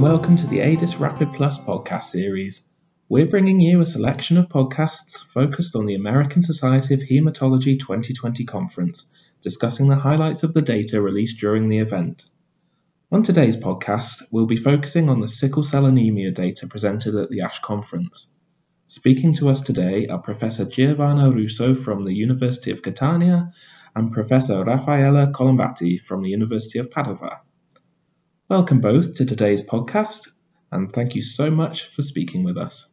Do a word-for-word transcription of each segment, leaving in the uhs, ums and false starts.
welcome to the A D I S Rapid Plus podcast series. We're bringing you a selection of podcasts focused on the American Society of Hematology twenty twenty conference, discussing the highlights of the data released during the event. On today's podcast, we'll be focusing on the sickle cell anemia data presented at the ASH conference. Speaking to us today are Professor Giovanna Russo from the University of Catania and Professor Raffaella Colombatti from the University of Padova. Welcome both to today's podcast, and thank you so much for speaking with us.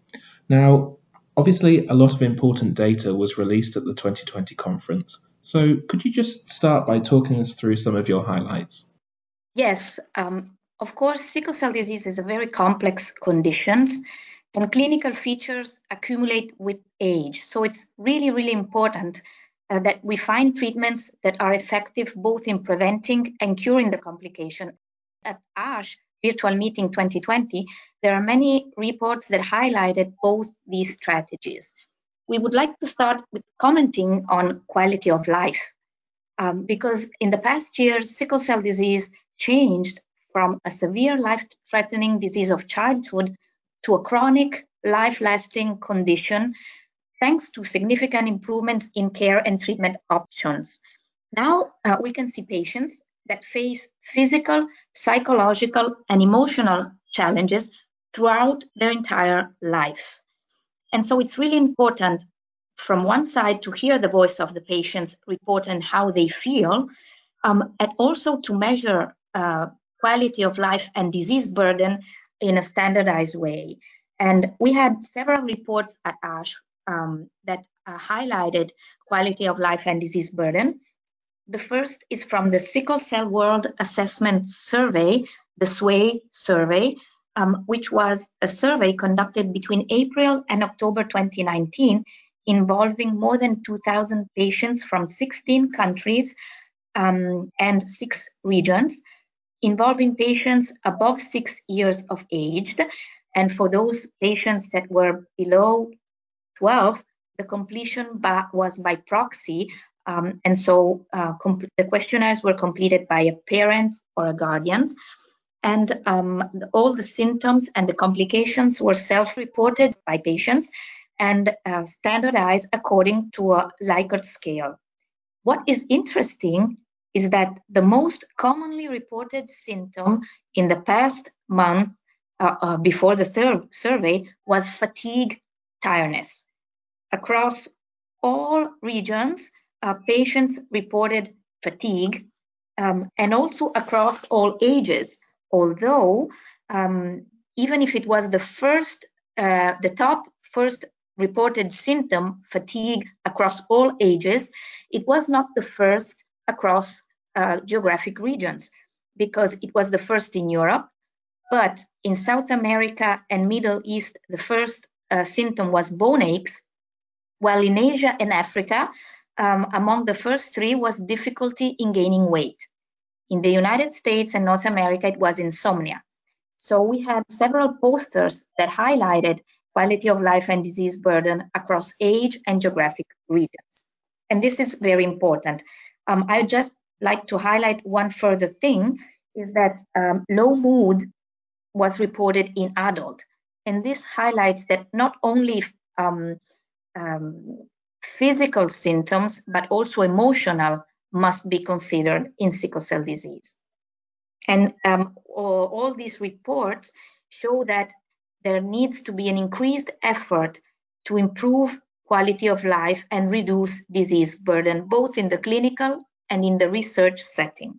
Now, obviously, a lot of important data was released at the twenty twenty conference, so could you just start by talking us through some of your highlights? Yes, um, of course, sickle cell disease is a very complex condition, and clinical features accumulate with age. So it's really, really important uh, that we find treatments that are effective both in preventing and curing the complication. At ASH Virtual Meeting twenty twenty, there are many reports that highlighted both these strategies. We would like to start with commenting on quality of life, um, because in the past year, sickle cell disease changed from a severe life-threatening disease of childhood to a chronic, life-lasting condition, thanks to significant improvements in care and treatment options. Now uh, we can see patients that face physical, psychological, and emotional challenges throughout their entire life. And so it's really important, from one side, to hear the voice of the patients report and how they feel, um, and also to measure uh, quality of life and disease burden in a standardized way. And we had several reports at ASH um, that uh, highlighted quality of life and disease burden. The first is from the Sickle Cell World Assessment Survey, the SWAY survey, um, which was a survey conducted between April and October twenty nineteen, involving more than two thousand patients from sixteen countries um, and six regions, involving patients above six years of age. And for those patients that were below twelve, the completion by, was by proxy. Um, and so uh, comp- the questionnaires were completed by a parent or a guardian. And um, all the symptoms and the complications were self-reported by patients and uh, standardized according to a Likert scale. What is interesting is that the most commonly reported symptom in the past month uh, uh, before the third survey was fatigue, tiredness. Across all regions, uh, patients reported fatigue, um, and also across all ages, although um, even if it was the first, uh, the top first reported symptom, fatigue, across all ages, it was not the first across uh, geographic regions, because it was the first in Europe, but in South America and Middle East, the first uh, symptom was bone aches, while in Asia and Africa, um, among the first three was difficulty in gaining weight. In the United States and North America, it was insomnia. So we had several posters that highlighted quality of life and disease burden across age and geographic regions. And this is very important. Um, I just like to highlight one further thing, is that um, low mood was reported in adult. And this highlights that not only um, um, physical symptoms, but also emotional must be considered in sickle cell disease. And um, all, all these reports show that there needs to be an increased effort to improve quality of life and reduce disease burden, both in the clinical and in the research setting.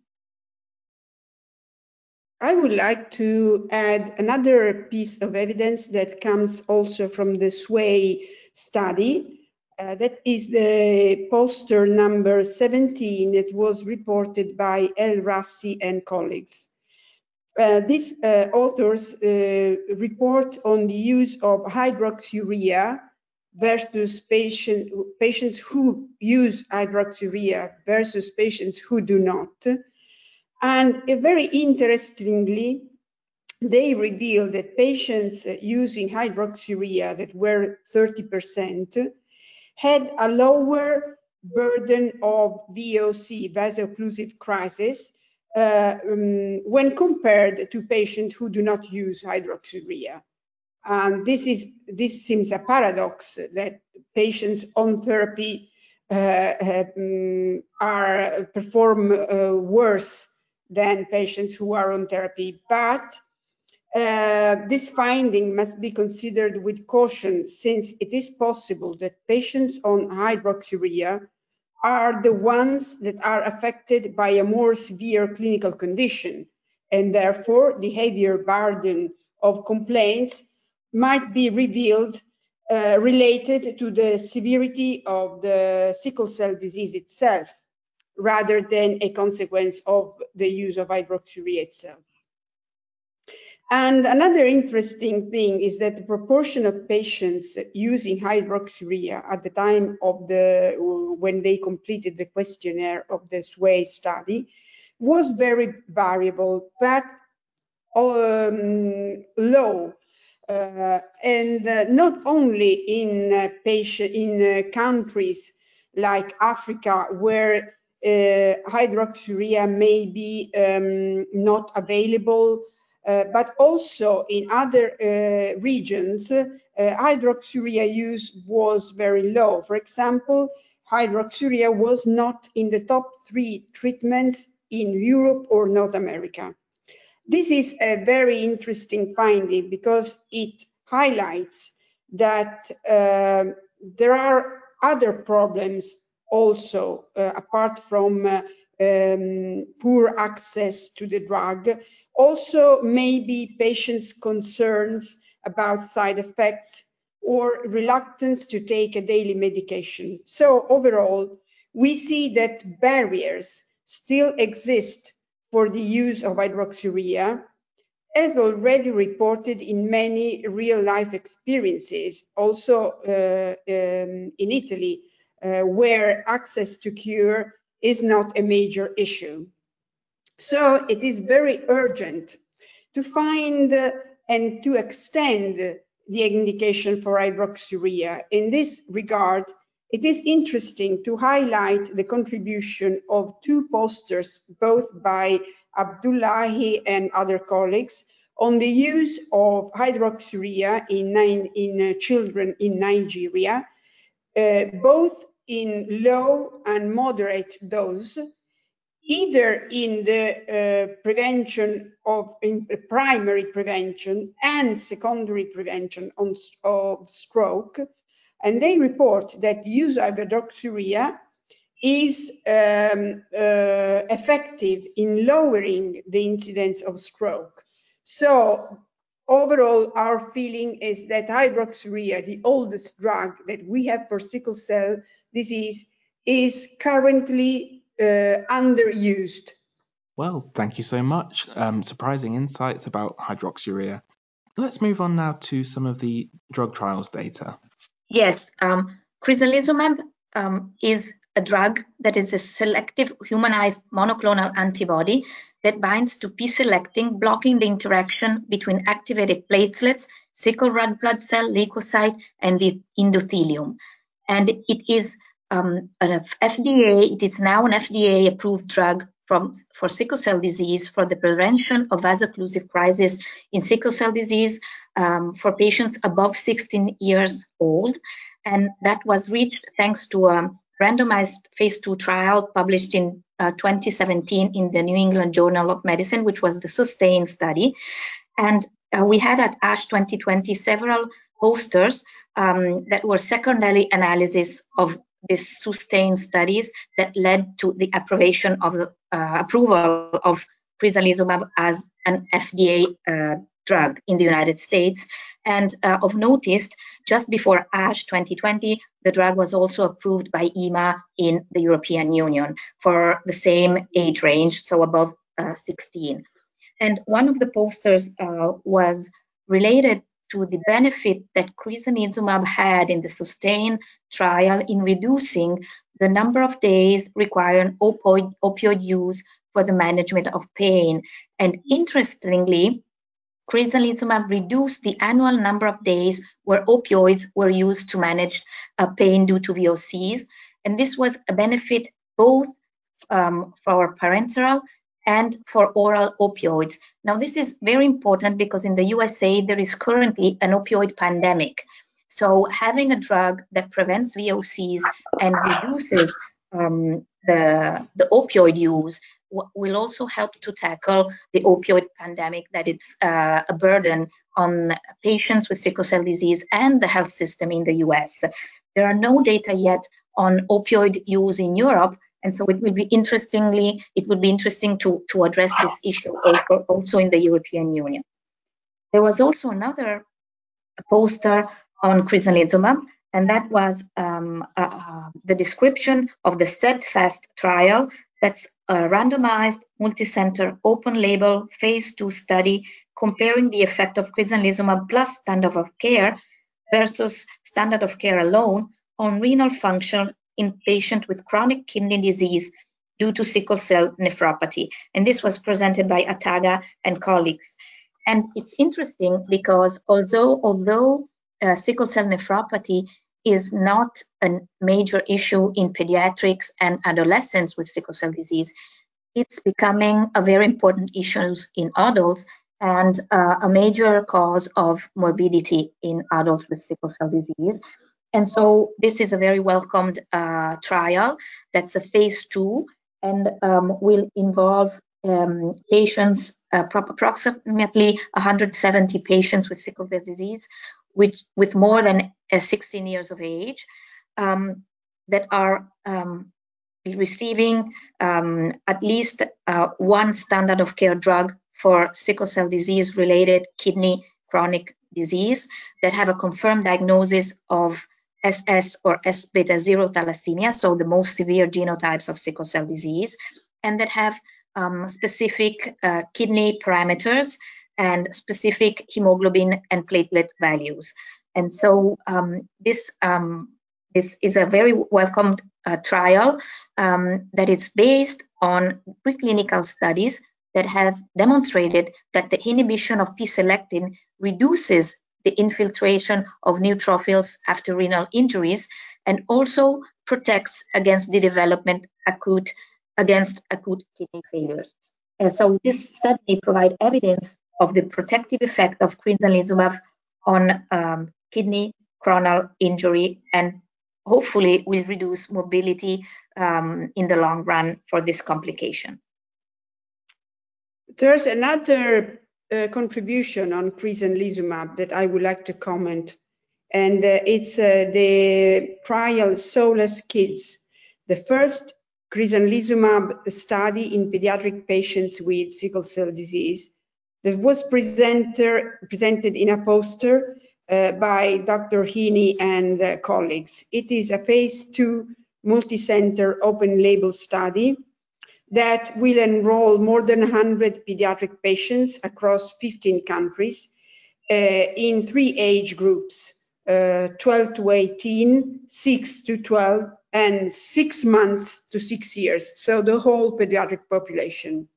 I would like to add another piece of evidence that comes also from the SWAY study. Uh, that is the poster number seventeen that was reported by El Rassi and colleagues. Uh, these uh, authors uh, report on the use of hydroxyurea versus patient, patients who use hydroxyurea versus patients who do not. And uh, very interestingly, they reveal that patients uh, using hydroxyurea, that were thirty percent, had a lower burden of V O C, vaso-occlusive crisis, uh, um, when compared to patients who do not use hydroxyurea. And this is this seems a paradox that patients on therapy uh, um, are perform uh, worse than patients who are on therapy, but uh, this finding must be considered with caution, since it is possible that patients on hydroxyurea are the ones that are affected by a more severe clinical condition, and therefore the heavier burden of complaints might be revealed uh, related to the severity of the sickle cell disease itself, rather than a consequence of the use of hydroxyurea itself. And another interesting thing is that the proportion of patients using hydroxyurea at the time of the, when they completed the questionnaire of the SWAY study was very variable, but um, low. Uh, and uh, not only in uh, patient, in uh, countries like Africa, where uh, hydroxyurea may be um, not available, uh, but also in other uh, regions, uh, hydroxyurea use was very low. For example, hydroxyurea was not in the top three treatments in Europe or North America. This is a very interesting finding because it highlights that uh, there are other problems also, uh, apart from uh, um, poor access to the drug. Also, maybe patients' concerns about side effects or reluctance to take a daily medication. So overall, we see that barriers still exist for the use of hydroxyurea, as already reported in many real-life experiences, also uh, um, in Italy, uh, where access to cure is not a major issue. So it is very urgent to find uh, and to extend the indication for hydroxyurea. In this regard, it is interesting to highlight the contribution of two posters, both by Abdullahi and other colleagues, on the use of hydroxyurea in, nine, in uh, children in Nigeria, uh, both in low and moderate dose, either in the uh, prevention of in primary prevention and secondary prevention on, of stroke. And they report that the use of hydroxyurea is um, uh, effective in lowering the incidence of stroke. So overall, our feeling is that hydroxyurea, the oldest drug that we have for sickle cell disease, is currently uh, underused. Well, thank you so much. Um, surprising insights about hydroxyurea. Let's move on now to some of the drug trials data. Yes, um, crizanlizumab um, is a drug that is a selective humanized monoclonal antibody that binds to P-selectin, blocking the interaction between activated platelets, sickle red blood cell, leukocyte, and the endothelium. And it is um, an F D A, it is now an F D A-approved drug from, for sickle cell disease for the prevention of vaso-occlusive crisis in sickle cell disease um, for patients above sixteen years old. And that was reached thanks to a randomized phase two trial published in uh, twenty seventeen in the New England Journal of Medicine, which was the SUSTAIN study. And uh, we had at ASH twenty twenty several posters um, that were secondary analysis of these SUSTAIN studies that led to the approbation of the uh, approval of crizanlizumab as an F D A uh, drug in the United States. And uh, of notice, just before ASH twenty twenty, the drug was also approved by E M A in the European Union for the same age range, so above uh, sixteen. And one of the posters uh, was related to the benefit that crizanlizumab had in the SUSTAIN trial in reducing the number of days requiring opioid, opioid use for the management of pain. And interestingly, crizanlizumab reduced the annual number of days where opioids were used to manage uh, pain due to V O Cs. And this was a benefit both um, for parenteral and for oral opioids. Now, this is very important because in the U S A, there is currently an opioid pandemic. So having a drug that prevents V O Cs and reduces um, the, the opioid use will also help to tackle the opioid pandemic that it's uh, a burden on patients with sickle cell disease and the health system in the U S. There are no data yet on opioid use in Europe, and so it will be interestingly, it would be interesting to, to address this issue also in the European Union. There was also another poster on crizanlizumab, and that was um, uh, the description of the STEADFAST trial. That's a randomized, multicenter, open-label, phase two study comparing the effect of crizanlizumab plus standard of care versus standard of care alone on renal function in patients with chronic kidney disease due to sickle cell nephropathy. And this was presented by Ataga and colleagues. And it's interesting because although, although uh, sickle cell nephropathy is not a major issue in pediatrics and adolescents with sickle cell disease, it's becoming a very important issue in adults and uh, a major cause of morbidity in adults with sickle cell disease. And so this is a very welcomed uh, trial. That's a phase two and um, will involve um, patients, uh, approximately one hundred seventy patients with sickle cell disease, which, with more than uh, sixteen years of age, um, that are um, receiving um, at least uh, one standard of care drug for sickle cell disease related kidney chronic disease, that have a confirmed diagnosis of S S or S beta zero thalassemia, so the most severe genotypes of sickle cell disease, and that have um, specific uh, kidney parameters and specific hemoglobin and platelet values. And so um, this um, this is a very welcomed uh, trial um, that is based on preclinical studies that have demonstrated that the inhibition of P-selectin reduces the infiltration of neutrophils after renal injuries and also protects against the development acute against acute kidney failures. And so this study provides evidence of the protective effect of crizanlizumab on um, kidney coronal injury and hopefully will reduce morbidity um, in the long run for this complication. There's another uh, contribution on crizanlizumab that I would like to comment, and uh, it's uh, the trial SOLACE Kids, the first crizanlizumab study in pediatric patients with sickle cell disease that was presenter, presented in a poster uh, by Doctor Heaney and uh, colleagues. It is a phase two multicenter open label study that will enroll more than one hundred pediatric patients across fifteen countries uh, in three age groups, uh, twelve to eighteen, six to twelve, and six months to six years, so the whole pediatric population.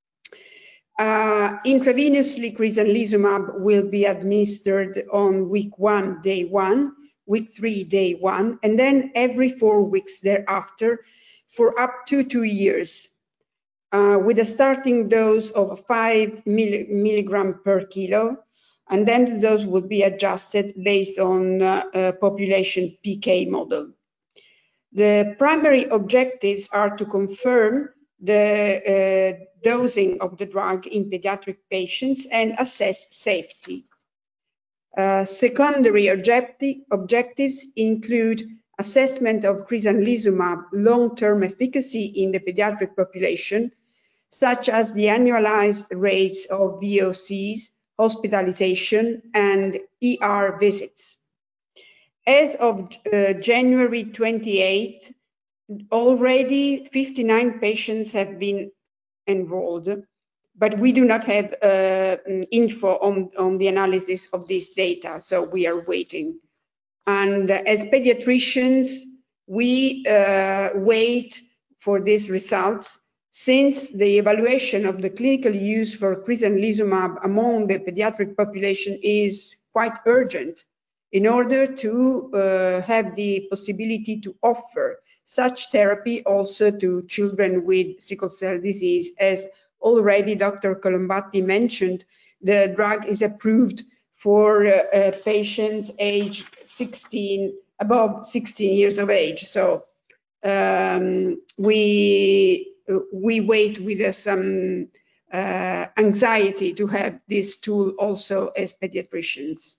Uh, intravenously, crizanlizumab will be administered on week one, day one, week three, day one, and then every four weeks thereafter for up to two years. Uh, with a starting dose of five milli milligram per kilo, and then the dose will be adjusted based on uh, a population P K model. The primary objectives are to confirm the uh, dosing of the drug in pediatric patients and assess safety. Uh, secondary objective, objectives include assessment of crizanlizumab long-term efficacy in the pediatric population, such as the annualized rates of V O Cs, hospitalization, and E R visits. As of uh, January twenty-eighth, already fifty-nine patients have been enrolled, but we do not have uh, info on, on the analysis of this data, so we are waiting. And as pediatricians, we uh, wait for these results, since the evaluation of the clinical use for crizanlizumab among the pediatric population is quite urgent in order to uh, have the possibility to offer such therapy also to children with sickle cell disease as already Doctor Colombatti mentioned, the drug is approved for uh, uh, patients aged sixteen, above sixteen years of age. So um, we we wait with uh, some uh, anxiety to have this tool also as pediatricians.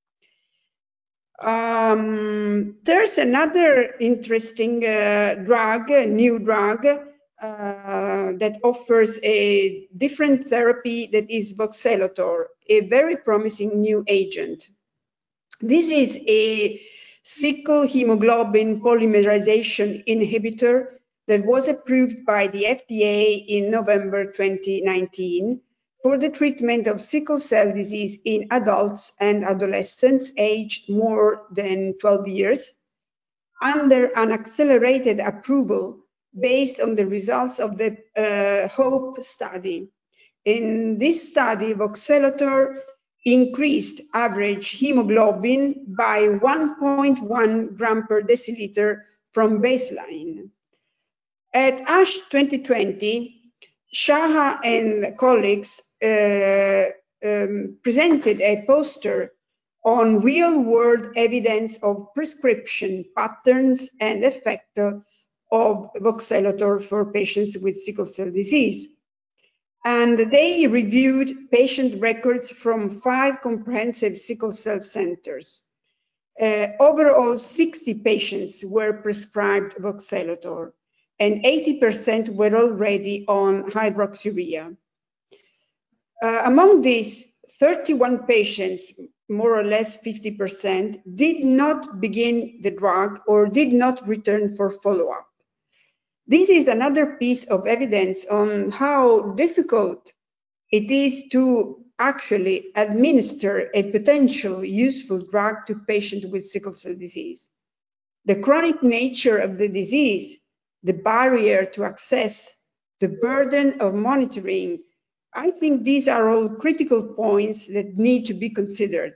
Um, there's another interesting uh, drug, a new drug, uh, that offers a different therapy, that is voxelotor, a very promising new agent. This is a sickle hemoglobin polymerization inhibitor that was approved by the F D A in November twenty nineteen for the treatment of sickle cell disease in adults and adolescents aged more than twelve years, under an accelerated approval based on the results of the uh, HOPE study. In this study, voxelotor increased average hemoglobin by one point one gram per deciliter from baseline. At ASH twenty twenty, Shaha and colleagues uh, um, presented a poster on real-world evidence of prescription patterns and effect of voxelotor for patients with sickle cell disease. And they reviewed patient records from five comprehensive sickle cell centers. Uh, overall, sixty patients were prescribed voxelotor, and eighty percent were already on hydroxyurea. Uh, among these, thirty-one patients, more or less fifty percent, did not begin the drug or did not return for follow-up. This is another piece of evidence on how difficult it is to actually administer a potential useful drug to patients with sickle cell disease. The chronic nature of the disease, the barrier to access, the burden of monitoring, I think these are all critical points that need to be considered.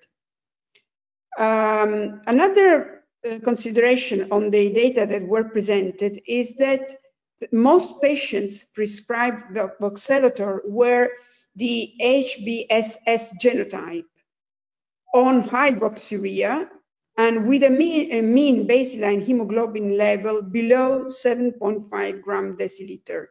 Um, another uh, consideration on the data that were presented is that most patients prescribed voxelotor were the H B S S genotype on hydroxyurea and with a mean, a mean baseline hemoglobin level below seven point five gram deciliter.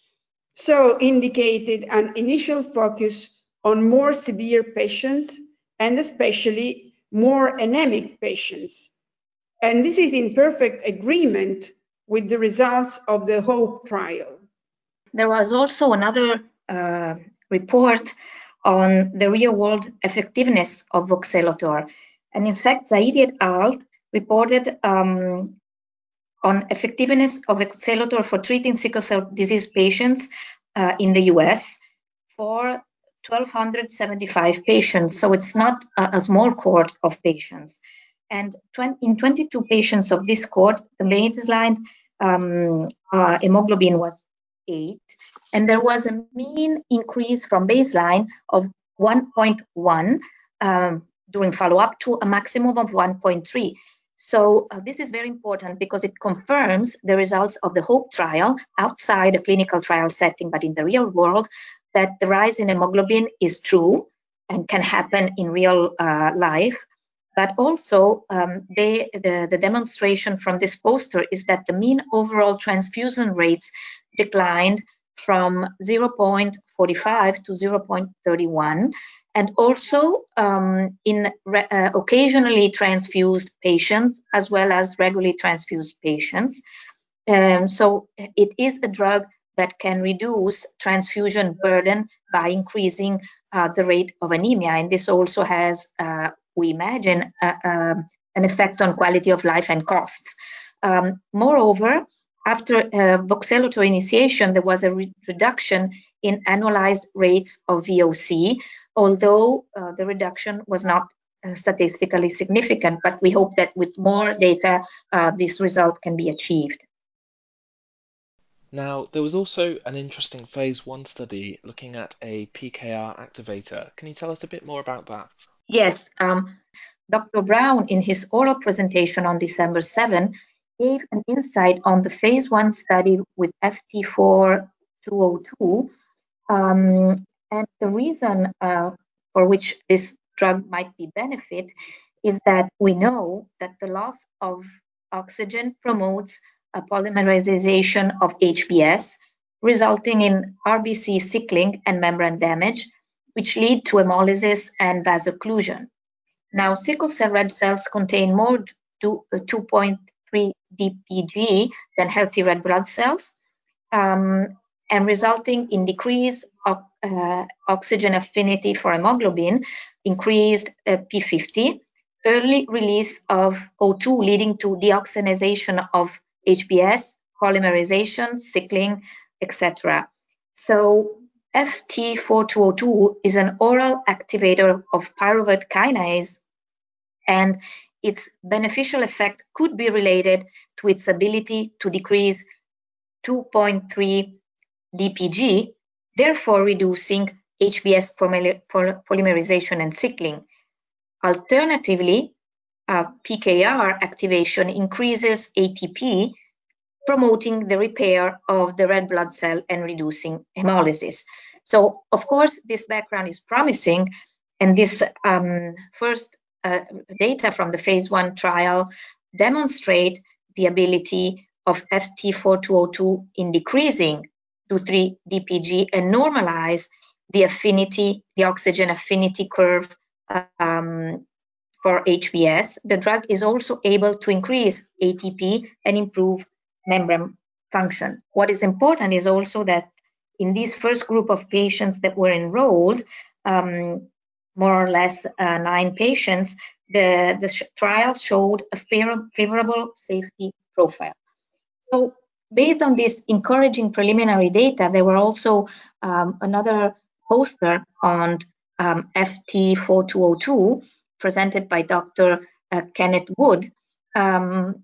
So indicated an initial focus on more severe patients and especially more anemic patients. And this is in perfect agreement with the results of the HOPE trial. There was also another uh, report on the real-world effectiveness of voxelotor. And in fact, Zaidi et al. Reported um, on effectiveness of voxelotor for treating sickle cell disease patients uh, in the U S for one thousand two hundred seventy-five patients. So it's not a, a small cohort of patients. And in twenty-two patients of this cohort, the baseline um, uh, hemoglobin was eight, and there was a mean increase from baseline of one point one um, during follow-up to a maximum of one point three. So uh, this is very important because it confirms the results of the HOPE trial outside a clinical trial setting, but in the real world, that the rise in hemoglobin is true and can happen in real uh, life. But also um, they, the, the demonstration from this poster is that the mean overall transfusion rates declined from zero point four five to zero point three one, and also um, in re- uh, occasionally transfused patients as well as regularly transfused patients. Um, so it is a drug that can reduce transfusion burden by increasing uh, the rate of anemia, and this also has, uh, we imagine, uh, uh, an effect on quality of life and costs. Um, moreover, after uh, voxelotor initiation, there was a re- reduction in annualized rates of V O C, although uh, the reduction was not uh, statistically significant, but we hope that with more data, uh, this result can be achieved. Now, there was also an interesting phase one study looking at a P K R activator. Can you tell us a bit more about that? Yes, um, Doctor Brown, in his oral presentation on December seventh, gave an insight on the phase one study with F T four two oh two Um, and the reason uh, for which this drug might be benefit is that we know that the loss of oxygen promotes a polymerization of H B S, resulting in R B C sickling and membrane damage, which lead to hemolysis and vasoocclusion. Now, sickle cell red cells contain more two point three D P G than healthy red blood cells, um, and resulting in decreased uh, oxygen affinity for hemoglobin, increased uh, P fifty, early release of O two leading to deoxygenation of H B S, polymerization, sickling, et cetera. So F T four two zero two is an oral activator of pyruvate kinase, and its beneficial effect could be related to its ability to decrease two point three D P G, therefore reducing H B S polymerization and sickling. Alternatively, uh, P K R activation increases A T P, promoting the repair of the red blood cell and reducing hemolysis. So, of course, this background is promising, and this um, first uh, data from the phase one trial demonstrate the ability of F T four two zero two in decreasing two three D P G and normalize the affinity, the oxygen affinity curve um, for H B S. The drug is also able to increase A T P and improve membrane function. What is important is also that in this first group of patients that were enrolled, um, more or less uh, nine patients, the, the sh- trial showed a fair, favorable safety profile. So based on this encouraging preliminary data, there were also um, another poster on um, F T four two zero two presented by Doctor Uh, Kenneth Wood. Um,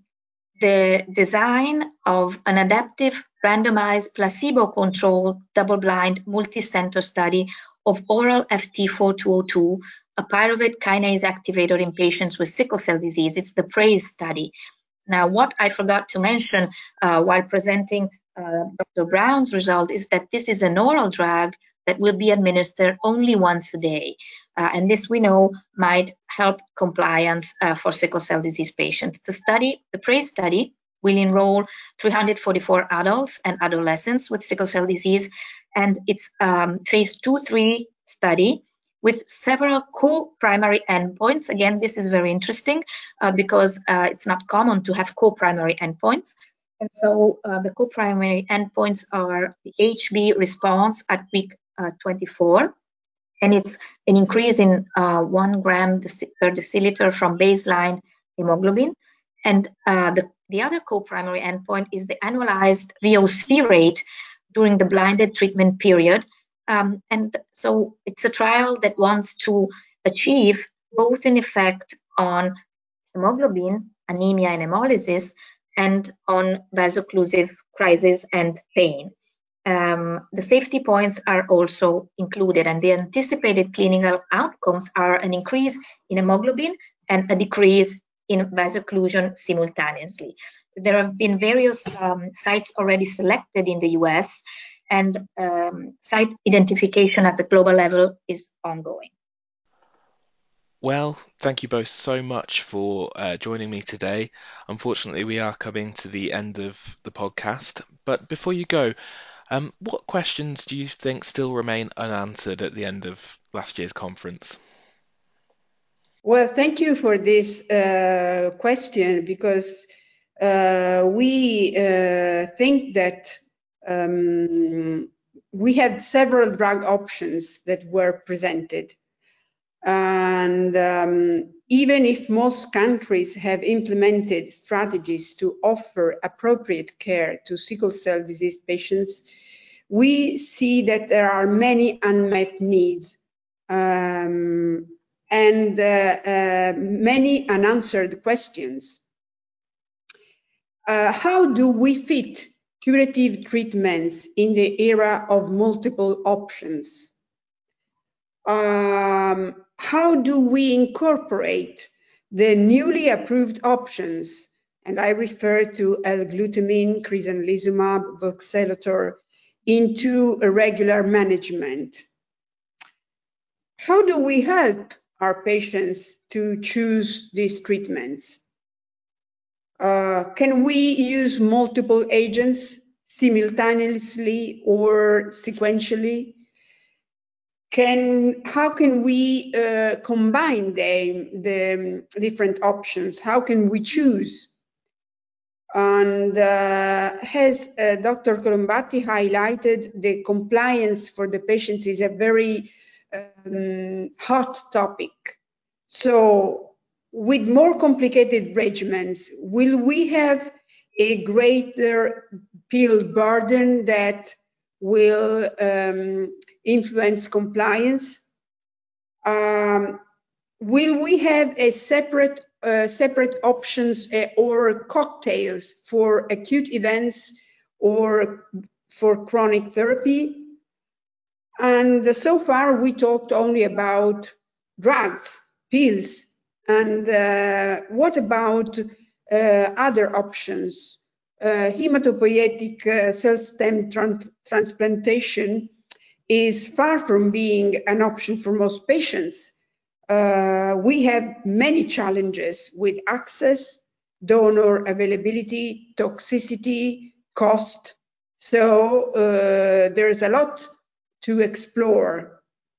the design of an adaptive randomized placebo-controlled double-blind multi-center study of oral F T four two zero two, a pyruvate kinase activator in patients with sickle cell disease. It's the PRAISE study. Now, what I forgot to mention uh, while presenting uh, Doctor Brown's result is that this is an oral drug that will be administered only once a day. Uh, and this we know might help compliance uh, for sickle cell disease patients. The study, the PRAISE study, will enroll three hundred forty-four adults and adolescents with sickle cell disease, and it's um, phase two three study with several co-primary endpoints. Again, this is very interesting uh, because uh, it's not common to have co-primary endpoints. And so uh, the co-primary endpoints are the H B response at week uh, twenty-four, and it's an increase in uh, one gram per deciliter from baseline hemoglobin. And uh, the, the other co-primary endpoint is the annualized V O C rate during the blinded treatment period. Um, and so it's a trial that wants to achieve both an effect on hemoglobin, anemia and hemolysis, and on vaso-occlusive crisis and pain. Um, the safety points are also included, and the anticipated clinical outcomes are an increase in hemoglobin and a decrease in vaso-occlusion simultaneously. There have been various um, sites already selected in the U S, and um, site identification at the global level is ongoing. Well, thank you both so much for uh, joining me today. Unfortunately, we are coming to the end of the podcast, but before you go, um, what questions do you think still remain unanswered at the end of last year's conference? Well, thank you for this uh, question, because uh, we uh, think that um, we had several drug options that were presented. And um, even if most countries have implemented strategies to offer appropriate care to sickle cell disease patients, we see that there are many unmet needs um, and uh, uh, many unanswered questions. Uh, how do we fit curative treatments in the era of multiple options? Um, how do we incorporate the newly approved options, and I refer to L-glutamine, crizanlizumab, voxelotor, into a regular management. How do we help our patients to choose these treatments? Uh, can we use multiple agents simultaneously or sequentially? Can, how can we uh, combine the, the different options? How can we choose? And uh, as uh, Doctor Colombatti highlighted, the compliance for the patients is a very um, hot topic. So with more complicated regimens, will we have a greater pill burden that will um, influence compliance? Um, will we have a separate uh, separate options uh, or cocktails for acute events or for chronic therapy? And so far we talked only about drugs, pills, and uh, what about uh, other options? Uh, hematopoietic uh, cell stem tran transplantation is far from being an option for most patients. Uh, we have many challenges with access, donor availability, toxicity, cost. So uh, there's a lot to explore.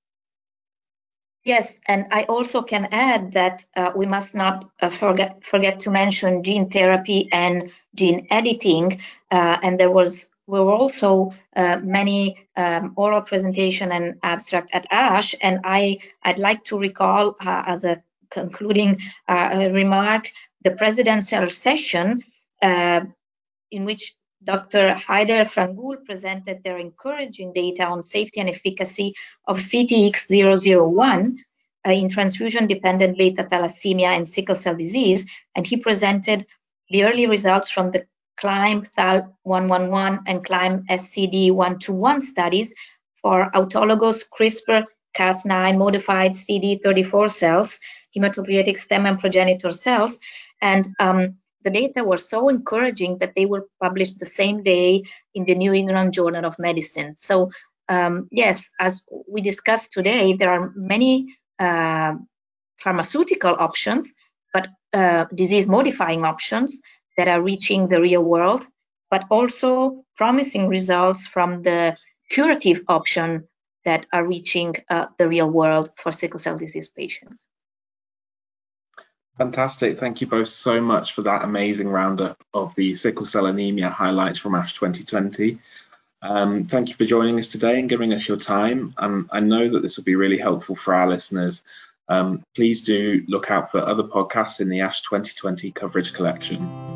Yes, and I also can add that uh, we must not uh, forget forget to mention gene therapy and gene editing. Uh, and there was were also uh, many um, oral presentation and abstract at ASH. And I I'd like to recall uh, as a concluding uh, remark the presidential session uh, in which Doctor Haider Frangoul presented their encouraging data on safety and efficacy of C T X zero zero one uh, in transfusion-dependent beta thalassemia and sickle cell disease, and he presented the early results from the CLIMB T H A L one one one and CLIMB S C D one two one studies for autologous CRISPR Cas nine modified C D thirty-four cells, hematopoietic stem and progenitor cells, and um, the data were so encouraging that they were published the same day in the New England Journal of Medicine. So um, yes, as we discussed today, there are many uh, pharmaceutical options, but uh, disease-modifying options that are reaching the real world, but also promising results from the curative option that are reaching uh, the real world for sickle cell disease patients. Fantastic. Thank you both so much for that amazing roundup of the sickle cell anemia highlights from ASH twenty twenty. Um, thank you for joining us today and giving us your time. Um, I know that this will be really helpful for our listeners. Um, please do look out for other podcasts in the ASH twenty twenty coverage collection.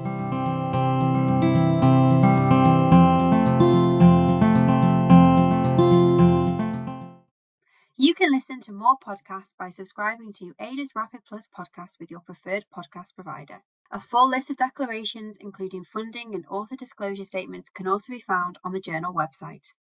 You can listen to more podcasts by subscribing to Ada's Rapid Plus podcast with your preferred podcast provider. A full list of declarations, including funding and author disclosure statements, can also be found on the journal website.